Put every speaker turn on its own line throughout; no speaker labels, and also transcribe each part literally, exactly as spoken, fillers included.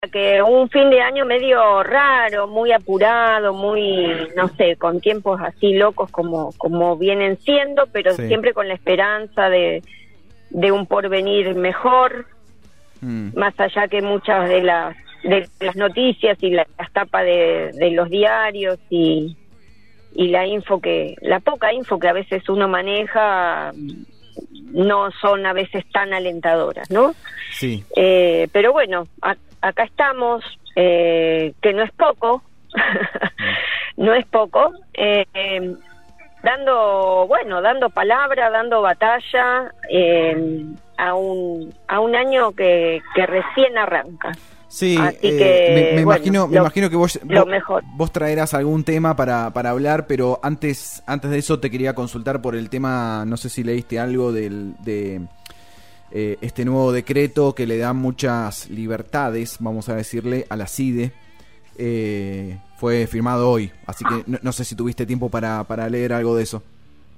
que un fin de año medio raro, muy apurado, muy, no sé, con tiempos así locos como como vienen siendo, pero sí, siempre con la esperanza de, de un porvenir mejor, mm. más allá que muchas de las de las noticias y la, las tapas de, de los diarios y, y la info que, la poca info que a veces uno maneja no son a veces tan alentadoras, ¿no?
Sí.
Eh, pero bueno, a, acá estamos, eh, que no es poco, no es poco, eh, eh, dando, bueno, dando palabra, dando batalla eh, a un a un año que, que recién arranca.
Sí,
Así
eh,
que,
me, me
bueno,
imagino, me
lo,
imagino que vos,
lo
vos,
mejor.
vos traerás algún tema para, para hablar, pero antes antes de eso te quería consultar por el tema, no sé si leíste algo del de eh, este nuevo decreto que le da muchas libertades, vamos a decirle, a la CIDE. Eh, fue firmado hoy, así que no, no sé si tuviste tiempo para, para leer algo de eso.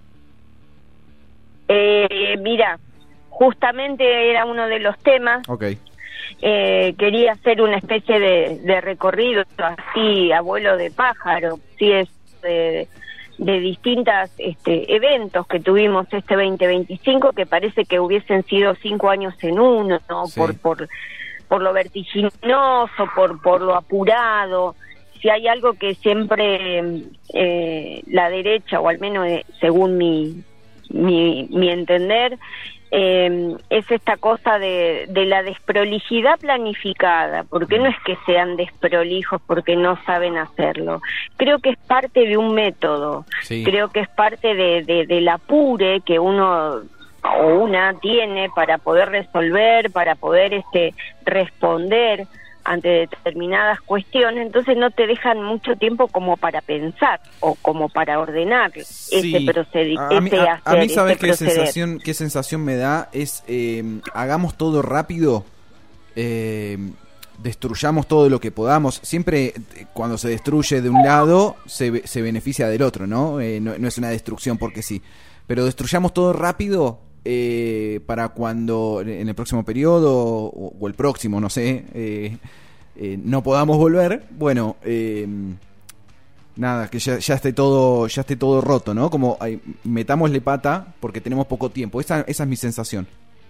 Eh, mira, justamente era uno de los temas.
Okay.
Eh, quería hacer una especie de, de recorrido así, abuelo de pájaro, sí, es de, de distintos este, eventos que tuvimos este veinte veinticinco, que parece que hubiesen sido cinco años en uno, ¿no? Sí. por por por lo vertiginoso, por por lo apurado. Si hay algo que siempre eh, la derecha, o al menos eh, según mi mi, mi entender, Eh, es esta cosa de, de la desprolijidad planificada, porque no es que sean desprolijos porque no saben hacerlo, creo que es parte de un método, sí. Creo que es parte de, de, del apure que uno o una tiene para poder resolver, para poder este responder ante determinadas cuestiones, entonces no te dejan mucho tiempo como para pensar o como para ordenar
sí.
ese procedimiento.
A mí, a, a mí ¿sabes qué sensación, qué sensación me da? Es, eh, hagamos todo rápido, eh, destruyamos todo lo que podamos. Siempre cuando se destruye de un lado, se, se beneficia del otro, ¿no? Eh, no, no es una destrucción porque sí. Pero destruyamos todo rápido eh, para cuando en el próximo periodo o, o el próximo, no sé, eh, eh, no podamos volver. Bueno, eh, nada, que ya, ya esté todo, ya esté todo roto, ¿no? Como ay, metámosle pata porque tenemos poco tiempo. Esa, esa es mi sensación.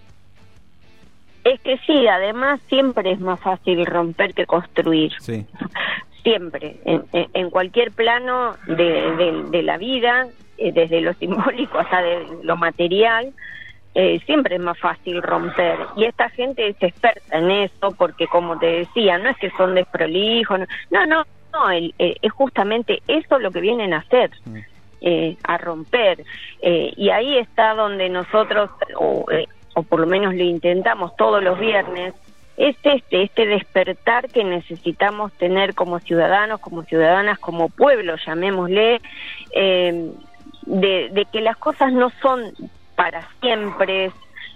Es que sí, además siempre es más fácil romper que construir.
Sí.
Siempre, en, en cualquier plano de, de, de la vida, desde lo simbólico hasta de lo material, eh, siempre es más fácil romper. Y esta gente es experta en eso porque, como te decía, no es que son desprolijos, no, no, no, el, eh, es justamente eso lo que vienen a hacer, mm. eh, a romper. Eh, y ahí está donde nosotros, o, eh, o por lo menos lo intentamos todos los viernes, es este, este despertar que necesitamos tener como ciudadanos, como ciudadanas, como pueblo, llamémosle, eh, de, de que las cosas no son para siempre,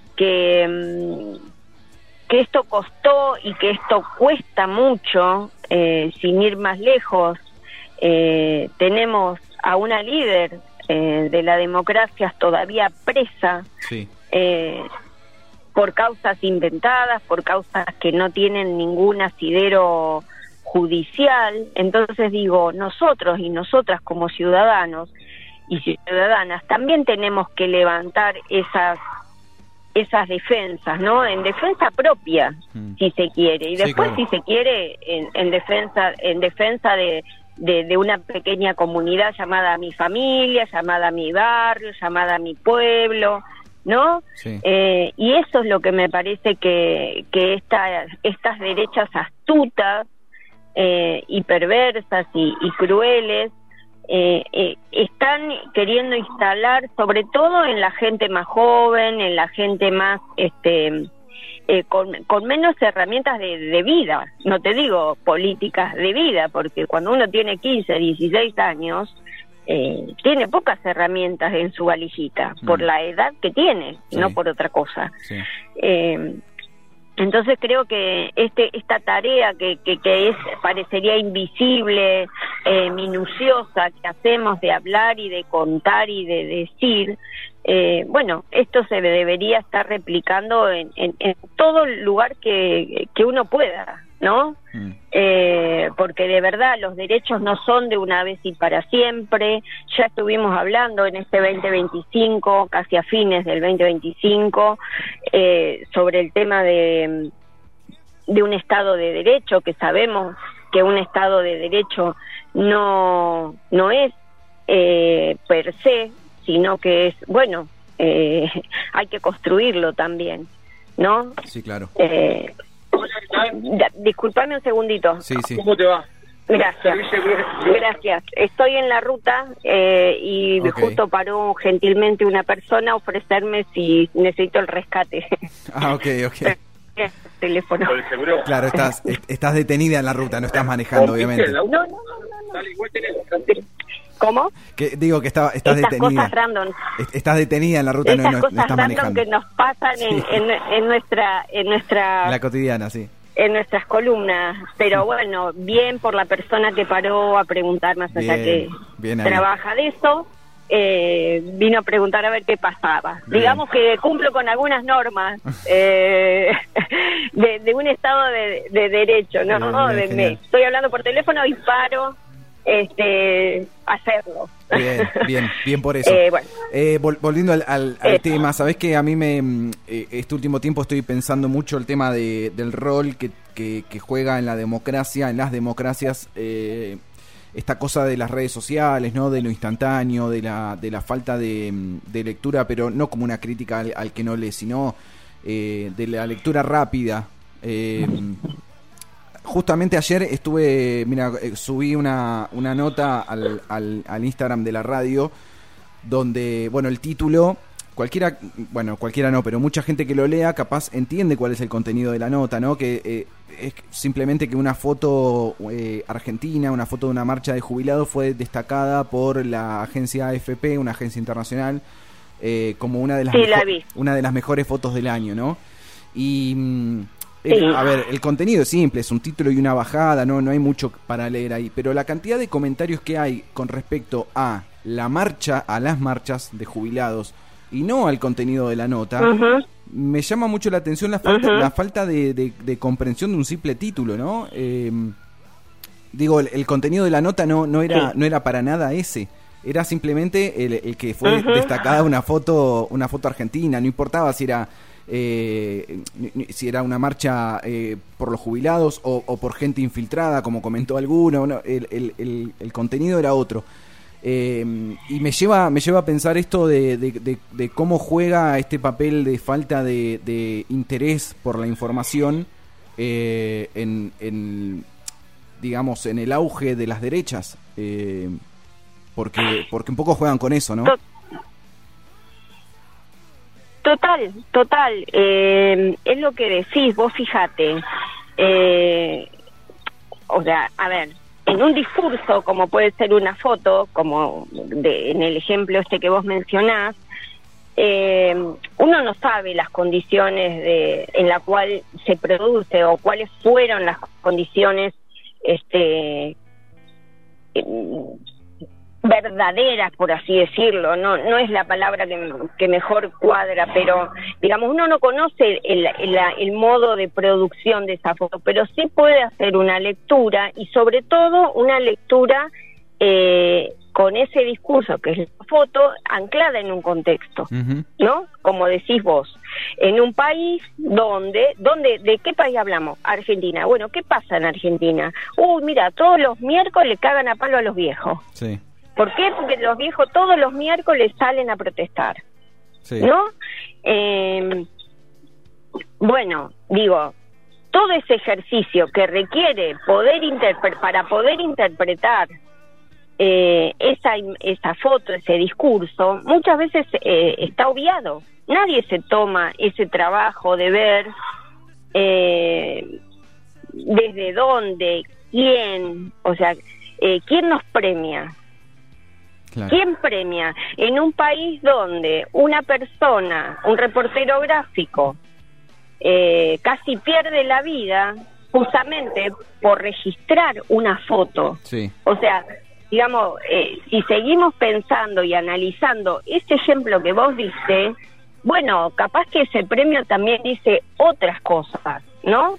que, que esto costó y que esto cuesta mucho, eh, sin ir más lejos. Eh, tenemos a una líder eh, de la democracia todavía presa,
sí.
eh, por causas inventadas, por causas que no tienen ningún asidero judicial. Entonces digo, nosotros y nosotras como ciudadanos y ciudadanas también tenemos que levantar esas esas defensas, ¿no? En defensa propia, mm. si se quiere, y después, sí, claro, si se quiere, en, en defensa en defensa de, de, de una pequeña comunidad llamada mi familia, llamada mi barrio, llamada mi pueblo, ¿no?
Sí.
Eh, y eso es lo que me parece que, que esta, estas derechas astutas eh, y perversas y, y crueles eh, eh, están queriendo instalar, sobre todo en la gente más joven, en la gente más este eh, con, con menos herramientas de, de vida, no te digo políticas de vida, porque cuando uno tiene quince, dieciséis años, Eh, tiene pocas herramientas en su valijita, mm. por la edad que tiene, sí, no por otra cosa.
Sí.
Eh, entonces creo que este esta tarea que, que, que es parecería invisible, eh, minuciosa, que hacemos de hablar y de contar y de decir, eh, bueno, esto se debería estar replicando en, en, en todo lugar que, que uno pueda, ¿no? Mm. Eh, porque de verdad los derechos no son de una vez y para siempre. Ya estuvimos hablando en este veinte veinticinco, casi a fines del veinte veinticinco, eh, sobre el tema de, de un Estado de Derecho, que sabemos que un Estado de Derecho no, no es eh, per se, sino que es, bueno, eh, hay que construirlo también, ¿no?
Sí, claro.
Eh, Disculpame un segundito.
Sí, sí.
¿Cómo te va?
Gracias. Gracias. Estoy en la ruta eh, y okay. justo paró gentilmente una persona a ofrecerme si necesito el rescate.
Ah, ok, ok.
Teléfono.
Claro, estás estás detenida en la ruta, no estás manejando, obviamente.
No, no, no, no. ¿Cómo?
Que digo que está, estás
Estas
detenida.
Cosas random.
Estás detenida en la ruta,
Estas
no, no,
cosas
no estás
random
manejando.
Que nos pasan en, sí. en, en nuestra en nuestra
la cotidiana, sí.
En nuestras columnas, pero bueno, bien por la persona que paró a preguntar, más allá bien, que bien trabaja de eso, eh, vino a preguntar a ver qué pasaba. Bien. Digamos que cumplo con algunas normas eh, de, de un Estado de, de Derecho, ¿no? Bien, bien, de, me, estoy hablando por teléfono y paro este hacerlo.
Bien, bien, bien por eso.
Eh, bueno.
eh, vol- volviendo al, al, al eh. tema, sabés que a mí me eh, este último tiempo estoy pensando mucho el tema de, del rol que, que, que juega en la democracia, en las democracias, eh, esta cosa de las redes sociales, ¿no? De lo instantáneo, de la de la falta de, de lectura, pero no como una crítica al, al que no lee, sino eh, de la lectura rápida. Eh, Justamente ayer estuve, mira, subí una, una nota al, al, al Instagram de la radio donde, bueno, el título, cualquiera, bueno, cualquiera no, pero mucha gente que lo lea capaz entiende cuál es el contenido de la nota, ¿no? Que eh, es simplemente que una foto eh, argentina, una foto de una marcha de jubilados fue destacada por la agencia A F P, una agencia internacional, eh, como una de las
sí,
mejo-
la vi.
una de las mejores fotos del año, ¿no? Y... Mm, El, a ver, el contenido es simple, es un título y una bajada, no no hay mucho para leer ahí, pero la cantidad de comentarios que hay con respecto a la marcha, a las marchas de jubilados y no al contenido de la nota, uh-huh. me llama mucho la atención la falta, uh-huh. la falta de, de, de comprensión de un simple título, ¿no? Eh, digo, el, el contenido de la nota no no era sí. no era para nada ese. Era simplemente el, el que fue uh-huh. destacada una foto una foto argentina, no importaba si era Eh, si era una marcha eh, por los jubilados o, o por gente infiltrada, como comentó alguno, no, el, el, el, el contenido era otro. Eh, y me lleva me lleva a pensar esto de, de, de, de cómo juega este papel de falta de, de interés por la información eh, en, en, digamos, en el auge de las derechas, eh, porque, porque un poco juegan con eso, ¿no?
Total, total, eh, es lo que decís, vos fíjate, eh, o sea, a ver, en un discurso, como puede ser una foto, como de, en el ejemplo este que vos mencionás, eh, uno no sabe las condiciones de, en la cual se produce o cuáles fueron las condiciones este eh, verdaderas, por así decirlo, no no es la palabra que, que mejor cuadra, pero digamos, uno no conoce el, el, el modo de producción de esa foto, pero sí puede hacer una lectura y sobre todo una lectura eh, con ese discurso que es la foto anclada en un contexto, uh-huh. ¿no? Como decís vos, en un país donde, donde, ¿de qué país hablamos? Argentina. Bueno, ¿qué pasa en Argentina? Uy, mira, todos los miércoles le cagan a palo a los viejos.
Sí.
¿Por qué? Porque los viejos todos los miércoles salen a protestar, sí. ¿no? Eh, bueno, digo, todo ese ejercicio que requiere poder interpre- para poder interpretar eh, esa esa foto, ese discurso, muchas veces eh, está obviado. Nadie se toma ese trabajo de ver eh, desde dónde, quién, o sea, eh, quién nos premia. Claro. ¿Quién premia? En un país donde una persona, un reportero gráfico, eh, casi pierde la vida justamente por registrar una foto.
Sí.
O sea, digamos, eh, si seguimos pensando y analizando ese ejemplo que vos diste, bueno, capaz que ese premio también dice otras cosas, ¿no?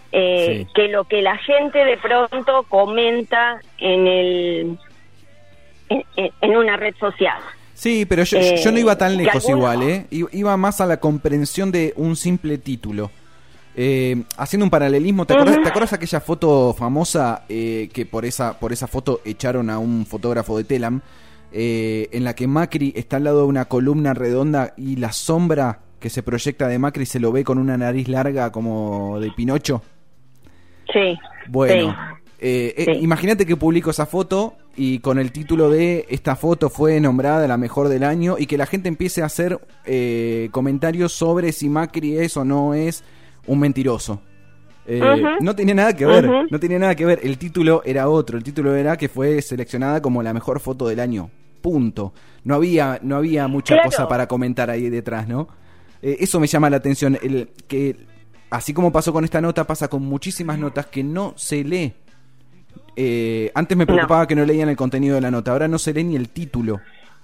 eh, sí. que lo que la gente de pronto comenta en el en, en una red social.
Sí, pero yo, eh, yo no iba tan lejos algunos... igual, ¿eh? Iba más a la comprensión de un simple título. Eh, haciendo un paralelismo, ¿te acuerdas, uh-huh. ¿te acuerdas aquella foto famosa eh, que por esa por esa foto echaron a un fotógrafo de Telam, eh, en la que Macri está al lado de una columna redonda y la sombra que se proyecta de Macri se lo ve con una nariz larga como de Pinocho?
Sí.
Bueno,
sí.
Eh, eh,
sí.
imagínate que publico esa foto y con el título de esta foto fue nombrada la mejor del año y que la gente empiece a hacer eh, comentarios sobre si Macri es o no es un mentiroso. Eh, uh-huh. No tiene nada que ver, uh-huh. no tiene nada que ver. El título era otro, el título era que fue seleccionada como la mejor foto del año. Punto. No había, no había mucha claro. cosa para comentar ahí detrás, ¿no? Eh, eso me llama la atención, el que así como pasó con esta nota, pasa con muchísimas notas que no se lee. Eh, antes me preocupaba no. que no leían el contenido de la nota, ahora no se lee ni el título.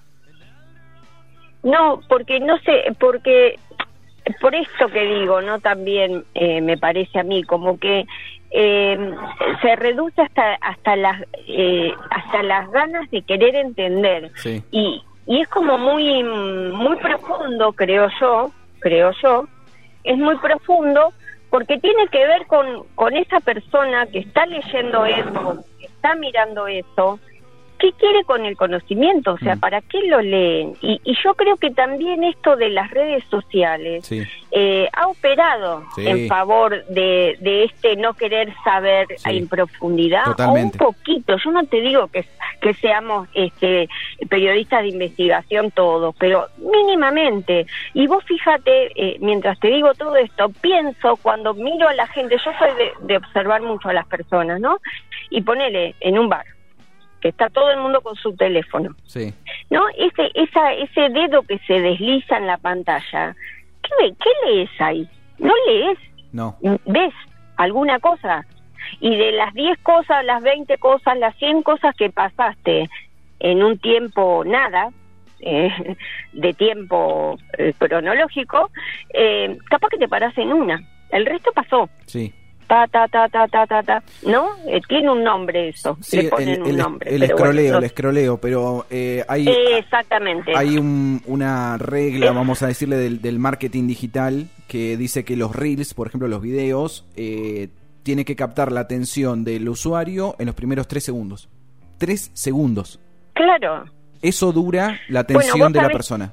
No, porque no sé, porque por esto que digo, no también eh, me parece a mí como que eh, se reduce hasta hasta las eh, hasta las ganas de querer entender
sí.
y y es como muy muy profundo, creo yo, creo yo, es muy profundo porque tiene que ver con con esa persona que está leyendo eso, que está mirando eso. ¿Qué quiere con el conocimiento? O sea, ¿para qué lo leen? Y, y yo creo que también esto de las redes sociales
sí.
eh, ha operado sí. en favor de, de este no querer saber sí. en profundidad.
Totalmente.
O un poquito. Yo no te digo que, que seamos este, periodistas de investigación todos, pero mínimamente. Y vos fíjate, eh, mientras te digo todo esto, pienso cuando miro a la gente, yo soy de, de observar mucho a las personas, ¿no? Y ponele en un bar. Está todo el mundo con su teléfono,
sí.
¿no? Ese, esa, ese dedo que se desliza en la pantalla, ¿qué, ve? ¿Qué lees ahí? ¿No lees?
No.
¿Ves alguna cosa? Y de las diez cosas, las veinte cosas, las cien cosas que pasaste en un tiempo nada, eh, de tiempo eh, cronológico, eh, capaz que te parás en una. El resto pasó.
Sí.
Ta, ta, ta, ta, ta, ta, ta, ¿no? Eh, tiene un nombre eso,
sí,
le ponen
el,
un
el,
nombre.
El
pero
escroleo,
bueno,
el escroleo, pero eh, hay,
exactamente.
hay un, una regla, vamos a decirle, del, del marketing digital que dice que los reels, por ejemplo, los videos, eh, tiene que captar la atención del usuario en los primeros tres segundos. Tres segundos.
Claro.
Eso dura la atención bueno, de la persona.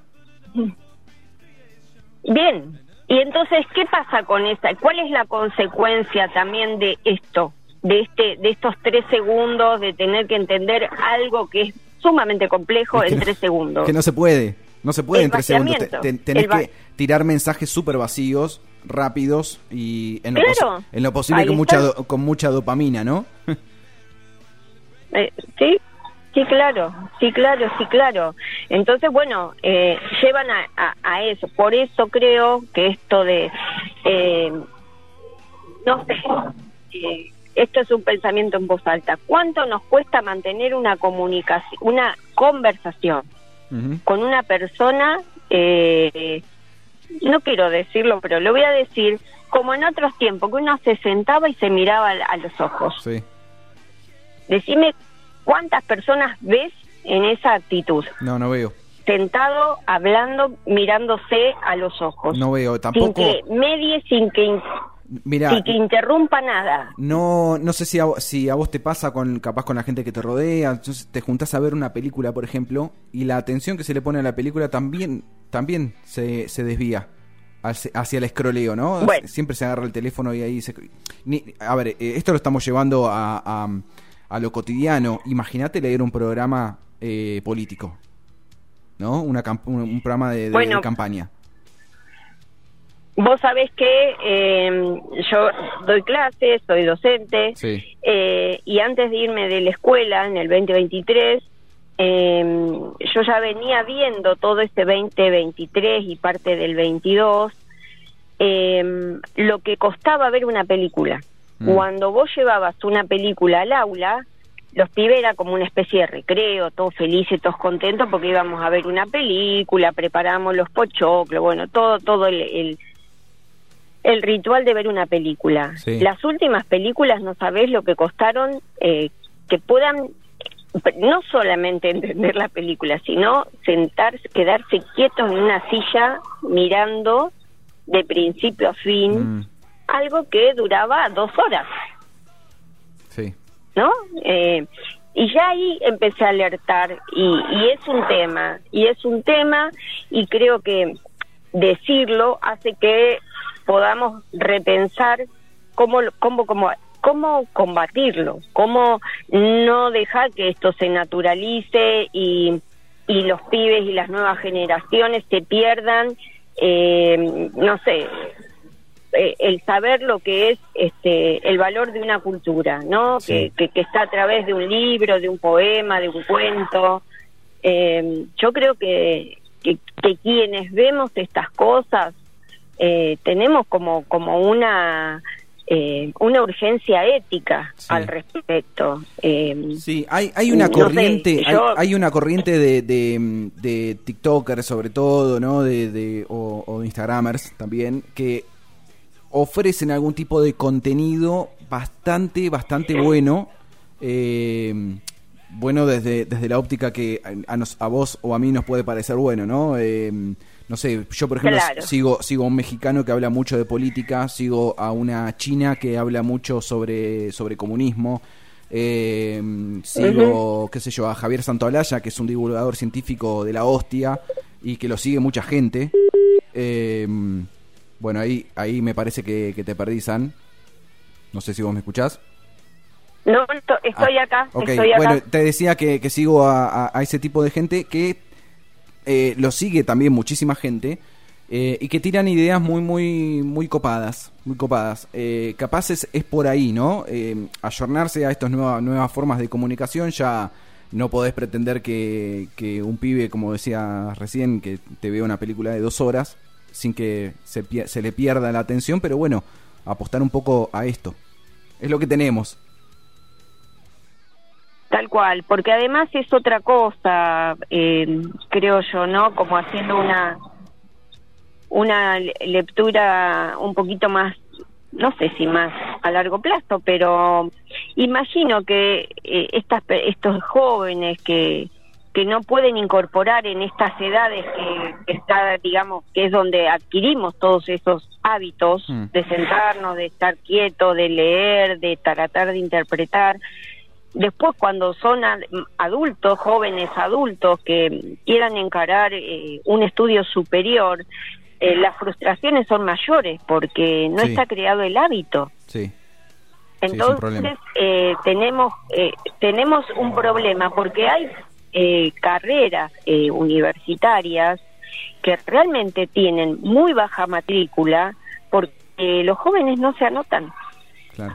Bien. Y entonces, ¿qué pasa con esa? ¿Cuál es la consecuencia también de esto? De este, de estos tres segundos, de tener que entender algo que es sumamente complejo es que en tres segundos.
Que no se puede, no se puede el en tres segundos. Te, te, tenés va- que tirar mensajes súper vacíos, rápidos y en lo,
claro,
posi- en lo posible con mucha, do- con mucha dopamina, ¿no?
eh, sí. Sí, claro, sí, claro, sí, claro. Entonces, bueno, eh, llevan a, a, a eso. Por eso creo que esto de, eh, no sé, eh, esto es un pensamiento en voz alta. ¿Cuánto nos cuesta mantener una comunicación, una conversación uh-huh. con una persona? Eh, no quiero decirlo, pero lo voy a decir como en otros tiempos, que uno se sentaba y se miraba a, a los ojos.
Sí.
Decime. ¿Cuántas personas ves en esa actitud?
No, no veo.
Sentado, hablando, mirándose a los ojos.
No veo, tampoco.
Sin que medie, sin que, Mirá, sin que interrumpa nada.
No no sé si a, si a vos te pasa con capaz con la gente que te rodea. Entonces te juntás a ver una película, por ejemplo, y la atención que se le pone a la película también también se, se desvía hacia, hacia el escroleo, ¿no?
Bueno.
Siempre se agarra el teléfono y ahí se... Ni, a ver, esto lo estamos llevando a... a a lo cotidiano. Imagínate leer un programa eh, político, ¿no? Una camp- un, un programa de, de,
bueno,
de campaña.
Vos sabés que eh, yo doy clases, soy docente,
sí.
eh, y antes de irme de la escuela, en el veinte veintitrés, eh, yo ya venía viendo todo este veinte veintitrés y parte del veintidós, eh, lo que costaba ver una película. Cuando vos llevabas una película al aula, los pibes era como una especie de recreo, todos felices, todos contentos porque íbamos a ver una película, preparamos los pochoclos, bueno, todo todo el, el el ritual de ver una película.
Sí.
Las últimas películas no sabés lo que costaron, eh, que puedan no solamente entender la película, sino sentarse, quedarse quietos en una silla mirando de principio a fin, mm. algo que duraba dos horas.
Sí.
¿No? Eh, y ya ahí empecé a alertar, y, y es un tema, y es un tema, y creo que decirlo hace que podamos repensar cómo, cómo, cómo, cómo combatirlo, cómo no dejar que esto se naturalice y, y los pibes y las nuevas generaciones se pierdan, eh, no sé, eh, el saber lo que es este el valor de una cultura, ¿no? Sí. Que, que, que está a través de un libro, de un poema, de un cuento. Eh, yo creo que, que, que quienes vemos estas cosas eh, tenemos como, como una... Eh, una urgencia ética sí. al respecto. Eh,
sí, hay hay una corriente, no sé, yo... hay, hay una corriente de, de, de TikTokers sobre todo, ¿no? De, de o, o Instagramers también, que ofrecen algún tipo de contenido bastante, bastante bueno. Eh, bueno desde desde la óptica que a, nos, a vos o a mí nos puede parecer bueno, ¿no? Eh, No sé, yo por ejemplo claro. sigo sigo a un mexicano que habla mucho de política, sigo a una china que habla mucho sobre, sobre comunismo, eh, sigo, uh-huh. qué sé yo, a Javier Santaolalla, que es un divulgador científico de la hostia y que lo sigue mucha gente. Eh, bueno, ahí ahí me parece que, que te perdí, San. No sé si vos me escuchás.
No, estoy ah, acá,
okay.
estoy acá.
Bueno, te decía que, que sigo a, a, a ese tipo de gente que... Eh, lo sigue también muchísima gente eh, y que tiran ideas muy muy muy copadas, muy copadas. Eh, capaz es, es por ahí, ¿no? Eh, ayornarse a estas nuevas nuevas formas de comunicación. Ya no podés pretender que, que un pibe, como decía recién, que te vea una película de dos horas sin que se, se le pierda la atención, pero bueno, apostar un poco a esto. Es lo que tenemos.
Tal cual, porque además es otra cosa, eh, creo yo, ¿no? Como haciendo una una lectura un poquito más, no sé si más a largo plazo, pero imagino que eh, estas estos jóvenes que que no pueden incorporar en estas edades que, que está, digamos, que es donde adquirimos todos esos hábitos mm. de sentarnos, de estar quieto, de leer, de tratar de interpretar. Después, cuando son adultos, jóvenes adultos que quieran encarar eh, un estudio superior, eh, las frustraciones son mayores porque no sí. está creado el hábito.
Sí.
Entonces, sí, eh, tenemos eh, tenemos un problema porque hay eh, carreras eh, universitarias que realmente tienen muy baja matrícula porque los jóvenes no se anotan.
Claro.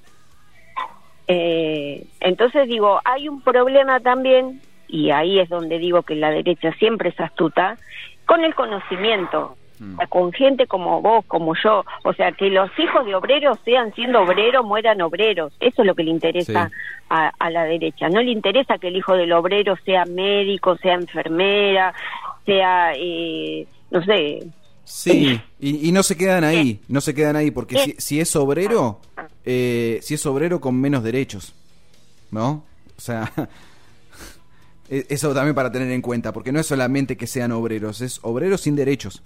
Eh, entonces digo, hay un problema también, y ahí es donde digo que la derecha siempre es astuta, con el conocimiento, mm. con gente como vos, como yo, o sea, que los hijos de obreros sean siendo obreros, mueran obreros, eso es lo que le interesa sí. a, a la derecha, no le interesa que el hijo del obrero sea médico, sea enfermera, sea, eh, no sé...
Sí, y, y no se quedan ahí, no se quedan ahí, porque si, si es obrero, eh, si es obrero con menos derechos, ¿no? O sea, eso también para tener en cuenta, porque no es solamente que sean obreros, es obreros sin derechos.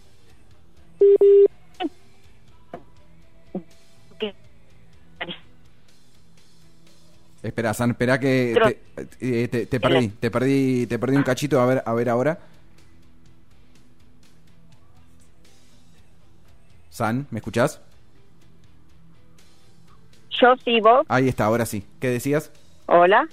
Espera, San, espera que te, eh, te, te perdí, te perdí, te perdí un cachito, a ver, a ver ahora. San, ¿me escuchás?
Yo sí, vos.
Ahí está, ahora sí. ¿Qué decías?
Hola.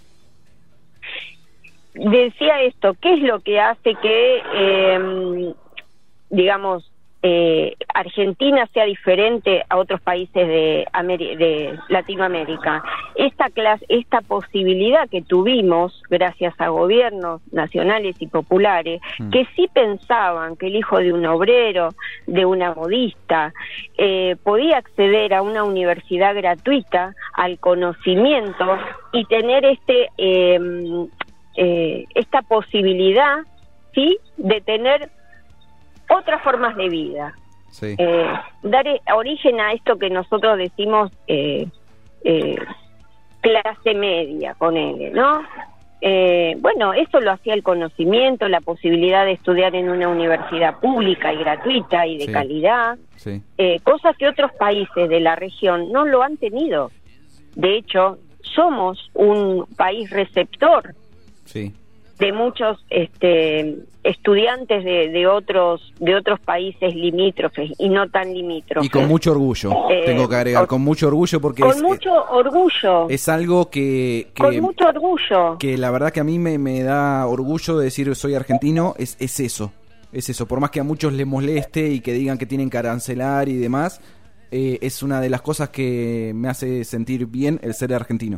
Decía esto, ¿qué es lo que hace que, eh, digamos, eh, Argentina sea diferente a otros países de, Ameri- de Latinoamérica? Esta clase, esta posibilidad que tuvimos gracias a gobiernos nacionales y populares mm. que sí pensaban que el hijo de un obrero, de una modista, eh, podía acceder a una universidad gratuita, al conocimiento y tener este eh, eh, esta posibilidad, sí, de tener otras formas de vida.
sí.
eh, dar origen a esto que nosotros decimos eh, eh, clase media, con él, ¿no? Eh, bueno, eso lo hacía el conocimiento, la posibilidad de estudiar en una universidad pública y gratuita y de
sí.
calidad,
sí.
eh, cosas que otros países de la región no lo han tenido. De hecho, somos un país receptor
sí.
de muchos este, estudiantes de, de otros de otros países limítrofes y no tan limítrofes.
Y con mucho orgullo, eh, tengo que agregar, con mucho orgullo porque
con
es,
mucho orgullo.
Es algo que, que
con mucho orgullo.
Que la verdad que a mí me, me da orgullo de decir soy argentino, es, es eso, es eso. Por más que a muchos les moleste y que digan que tienen que arancelar y demás, eh, es una de las cosas que me hace sentir bien el ser argentino.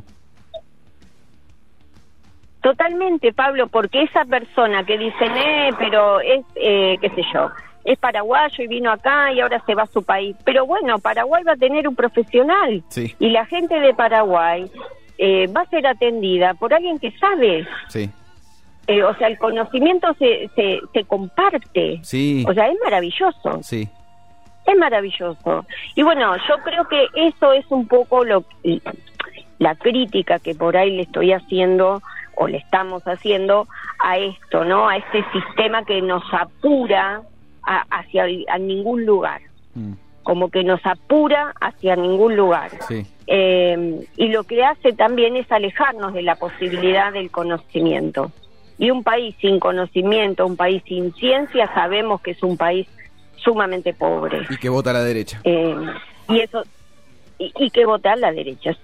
Totalmente, Pablo, porque esa persona que dicen, eh, pero es, eh, qué sé yo, es paraguayo y vino acá y ahora se va a su país. Pero bueno, Paraguay va a tener un profesional
sí.
y la gente de Paraguay eh, va a ser atendida por alguien que sabe.
Sí.
Eh, o sea, el conocimiento se, se, se comparte.
Sí.
O sea, es maravilloso.
Sí.
Es maravilloso. Y bueno, yo creo que eso es un poco lo la crítica que por ahí le estoy haciendo o le estamos haciendo a esto, ¿no? A este sistema que nos apura a, hacia a ningún lugar, mm. como que nos apura hacia ningún lugar.
Sí.
Eh, y lo que hace también es alejarnos de la posibilidad del conocimiento. Y un país sin conocimiento, un país sin ciencia, sabemos que es un país sumamente pobre.
Y que vota a la derecha.
Eh, y eso y, y que vota a la derecha.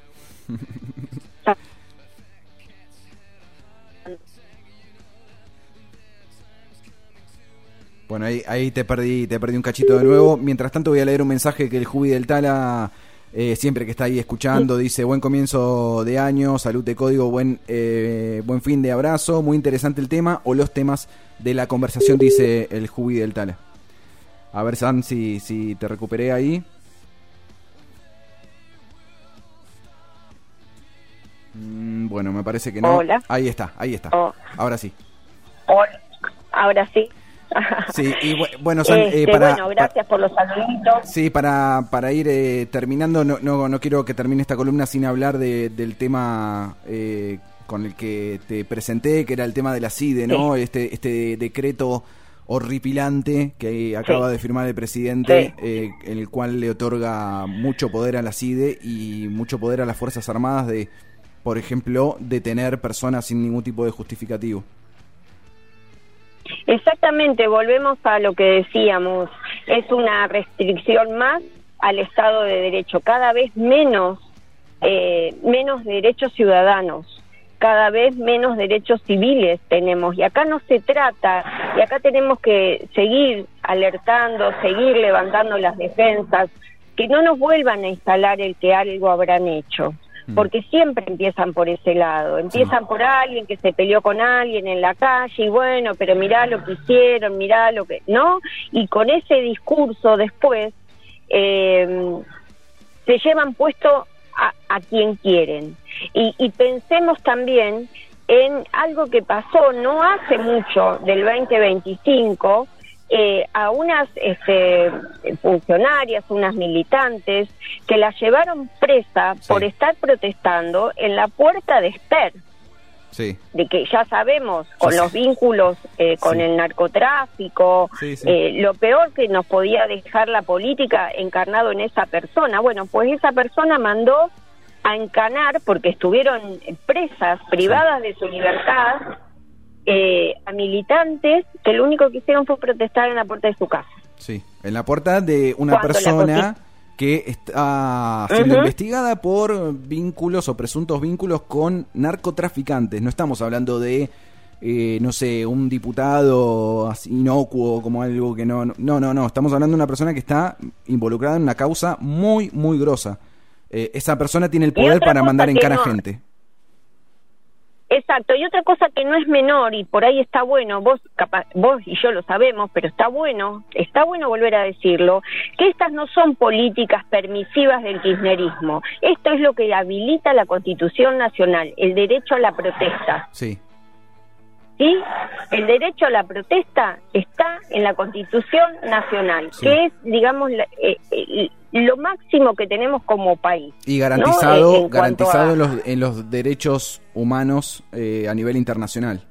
Bueno, ahí, ahí te perdí te perdí un cachito de nuevo. Mientras tanto voy a leer un mensaje que el Jubi del Tala, eh, siempre que está ahí escuchando, dice: buen comienzo de año, salud de código, buen eh, buen fin de abrazo, muy interesante el tema o los temas de la conversación, dice el Jubi del Tala. A ver, San, si, si te recuperé ahí. Mm, bueno, me parece que no.
Hola.
Ahí está, ahí está.
Oh.
Ahora sí.
Hola. Ahora sí.
Sí, y bueno, San,
este,
eh, para,
bueno, gracias por los saluditos.
Sí, para, para ir eh, terminando, no, no, no quiero que termine esta columna sin hablar de, del tema eh, con el que te presenté, que era el tema de la CIDE, ¿no? Sí. Este, este decreto horripilante que acaba sí. de firmar el presidente, sí. eh, en el cual le otorga mucho poder a la CIDE y mucho poder a las Fuerzas Armadas de, por ejemplo, detener personas sin ningún tipo de justificativo.
Exactamente, volvemos a lo que decíamos, es una restricción más al Estado de Derecho, cada vez menos, eh, menos derechos ciudadanos, cada vez menos derechos civiles tenemos, y acá no se trata, y acá tenemos que seguir alertando, seguir levantando las defensas, que no nos vuelvan a instalar el que algo habrán hecho. Porque siempre empiezan por ese lado, empiezan sí. por alguien que se peleó con alguien en la calle y bueno, pero mirá lo que hicieron, mirá lo que... ¿no? Y con ese discurso después eh, se llevan puesto a, a quien quieren. Y, y pensemos también en algo que pasó no hace mucho, del veinte veinticinco, Eh, a unas este, funcionarias, unas militantes, que las llevaron presa sí. por estar protestando en la puerta de Esper.
Sí.
De que ya sabemos, con
sí,
los
sí.
vínculos eh, con sí. el narcotráfico,
sí, sí.
Eh, lo peor que nos podía dejar la política encarnado en esa persona. Bueno, pues esa persona mandó a encanar, porque estuvieron presas, privadas sí. de su libertad, Eh, a militantes que lo único que hicieron fue protestar en la puerta de su casa.
Sí, en la puerta de una persona que está siendo uh-huh. investigada por vínculos o presuntos vínculos con narcotraficantes. No estamos hablando de, eh, no sé, un diputado así inocuo como algo que no... No, no, no. Estamos hablando de una persona que está involucrada en una causa muy, muy grosa. Eh, esa persona tiene el poder para mandar en cara a no... gente.
Exacto, y otra cosa que no es menor, y por ahí está bueno, vos capaz, vos y yo lo sabemos, pero está bueno, está bueno volver a decirlo, que estas no son políticas permisivas del kirchnerismo. Esto es lo que habilita la Constitución Nacional, el derecho a la protesta.
Sí.
¿sí? El derecho a la protesta está en la Constitución Nacional, sí. que es, digamos, la, eh, eh, lo máximo que tenemos como país.
Y garantizado,
¿no? en
garantizado
a,
en, los, en los derechos humanos eh, a nivel internacional.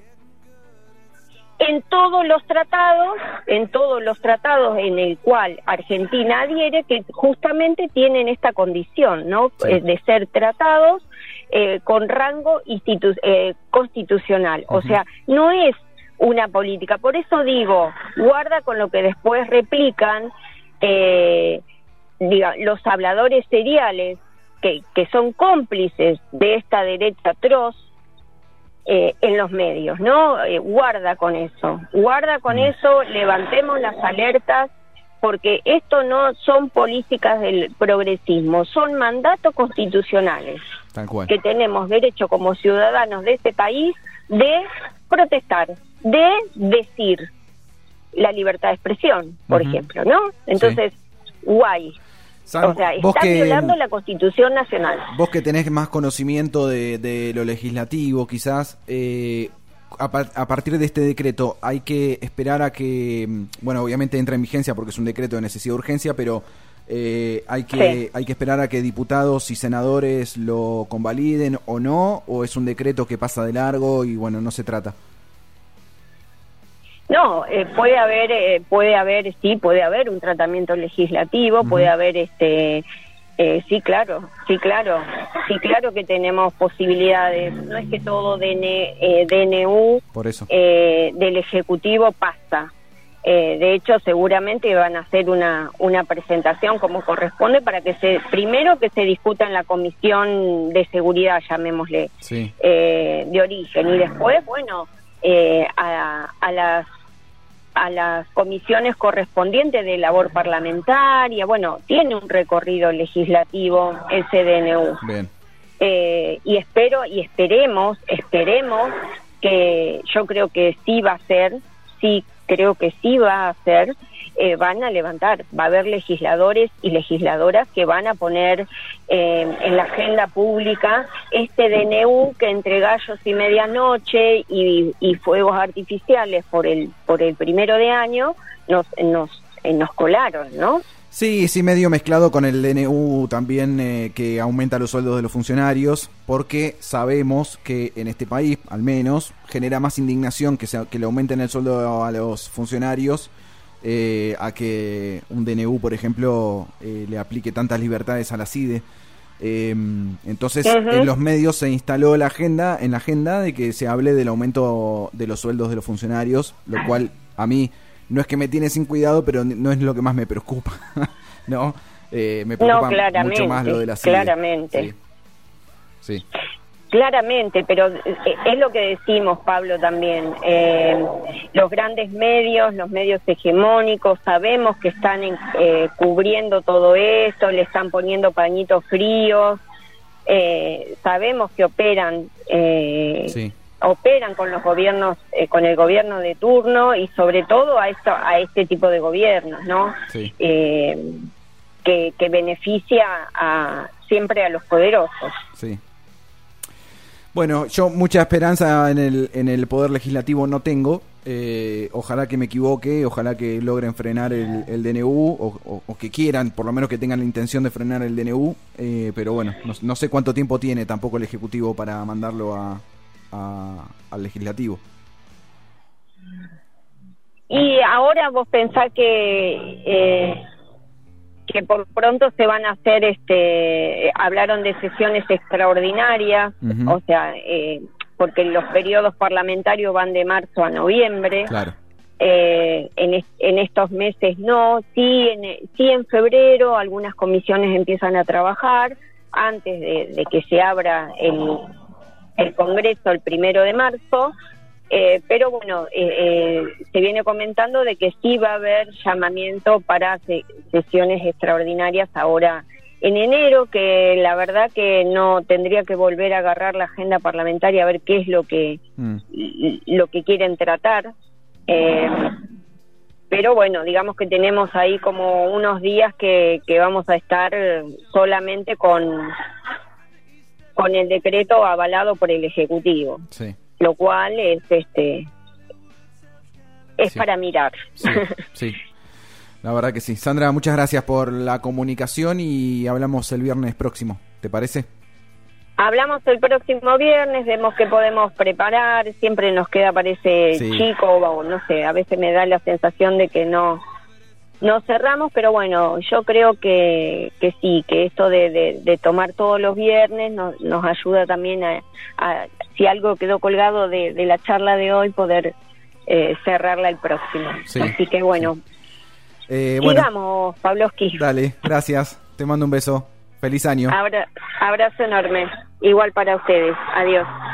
En todos los tratados, en todos los tratados en el cual Argentina adhiere, que justamente tienen esta condición, ¿no? Sí. Eh, de ser tratados eh, con rango institu- eh, constitucional. Uh-huh. O sea, no es una política. Por eso digo, guarda con lo que después replican eh, diga, los habladores seriales que, que son cómplices de esta derecha atroz. Eh, en los medios, ¿no? Eh, guarda con eso, guarda con eso, levantemos las alertas, porque esto no son políticas del progresismo, son mandatos constitucionales,
tal cual,
que tenemos derecho como ciudadanos de este país de protestar, de decir la libertad de expresión, por uh-huh. ejemplo, ¿no? Entonces, sí. guay.
San,
o sea,
vos
está
que,
violando la Constitución Nacional.
Vos que tenés más conocimiento de, de lo legislativo, quizás, eh, a, par, a partir de este decreto, hay que esperar a que, bueno, obviamente entra en vigencia porque es un decreto de necesidad de urgencia, pero eh, hay que sí. hay que esperar a que diputados y senadores lo convaliden o no, o es un decreto que pasa de largo y, bueno, no se trata.
No, eh, puede haber, eh, puede haber, sí, puede haber un tratamiento legislativo, uh-huh. puede haber, este, eh, sí, claro, sí, claro, sí, claro que tenemos posibilidades. No es que todo D N, eh, D N U
Por eso.
Eh, del Ejecutivo pasa. Eh, de hecho, seguramente van a hacer una una presentación como corresponde para que se, primero que se discuta en la Comisión de Seguridad, llamémosle,
sí.
eh, de origen, y después, bueno, eh, a, a las a las comisiones correspondientes de labor parlamentaria. Bueno, tiene un recorrido legislativo el C D N U.
Bien.
Eh, y espero, y esperemos, esperemos que yo creo que sí va a ser, sí creo que sí va a ser, eh, van a levantar, va a haber legisladores y legisladoras que van a poner eh, en la agenda pública este D N U que entre gallos y medianoche y, y fuegos artificiales por el por el primero de año nos nos eh, nos colaron, ¿no?
Sí, sí, medio mezclado con el D N U también eh, que aumenta los sueldos de los funcionarios, porque sabemos que en este país, al menos, genera más indignación que, se, que le aumenten el sueldo a los funcionarios eh, a que un D N U, por ejemplo, eh, le aplique tantas libertades a la C I D E. Eh, entonces, uh-huh. en los medios se instaló la agenda, en la agenda de que se hable del aumento de los sueldos de los funcionarios, lo cual a mí no es que me tiene sin cuidado, pero no es lo que más me preocupa, ¿no? Eh, me preocupa
no,
mucho más lo de la C I D E.
Claramente.
Sí. Sí.
Claramente, pero es lo que decimos, Pablo, también. Eh, los grandes medios, los medios hegemónicos, sabemos que están en, eh, cubriendo todo esto, le están poniendo pañitos fríos, eh, sabemos que operan... Eh,
sí.
operan con los gobiernos, eh, con el gobierno de turno y sobre todo a esto, a este tipo de gobiernos, ¿no?
Sí.
Eh, que, que beneficia a siempre a los poderosos.
Sí. Bueno, yo mucha esperanza en el en el poder legislativo no tengo. Eh, ojalá que me equivoque, ojalá que logren frenar el, el D N U o, o, o que quieran, por lo menos que tengan la intención de frenar el D N U. Eh, pero bueno, no, no sé cuánto tiempo tiene tampoco el Ejecutivo para mandarlo a A, al legislativo.
Y ahora vos pensás que eh, que por pronto se van a hacer, este hablaron de sesiones extraordinarias, uh-huh. o sea, eh, porque los periodos parlamentarios van de marzo a noviembre.
Claro.
Eh, en, est- en estos meses no, sí en, sí en febrero algunas comisiones empiezan a trabajar antes de, de que se abra el el Congreso el primero de marzo, eh, pero bueno, eh, eh, se viene comentando de que sí va a haber llamamiento para se- sesiones extraordinarias ahora en enero, que la verdad que no tendría que volver a agarrar la agenda parlamentaria a ver qué es lo que mm. lo que quieren tratar, eh, pero bueno, digamos que tenemos ahí como unos días que, que vamos a estar solamente con con el decreto avalado por el Ejecutivo.
Sí.
lo cual es este es
sí.
para mirar.
Sí, sí, la verdad que sí. Sandra, muchas gracias por la comunicación y hablamos el viernes próximo, ¿te parece?
Hablamos el próximo viernes, vemos qué podemos preparar, siempre nos queda, parece
sí.
chico, o no sé, a veces me da la sensación de que no no cerramos, pero bueno, yo creo que, que sí, que esto de, de, de tomar todos los viernes nos, nos ayuda también a, a, si algo quedó colgado de, de la charla de hoy, poder eh, cerrarla el próximo.
Sí,
así que bueno,
sí. eh, bueno
sigamos, Pavlovsky.
Dale, gracias, te mando un beso, feliz año.
Abra, abrazo enorme, igual para ustedes, adiós.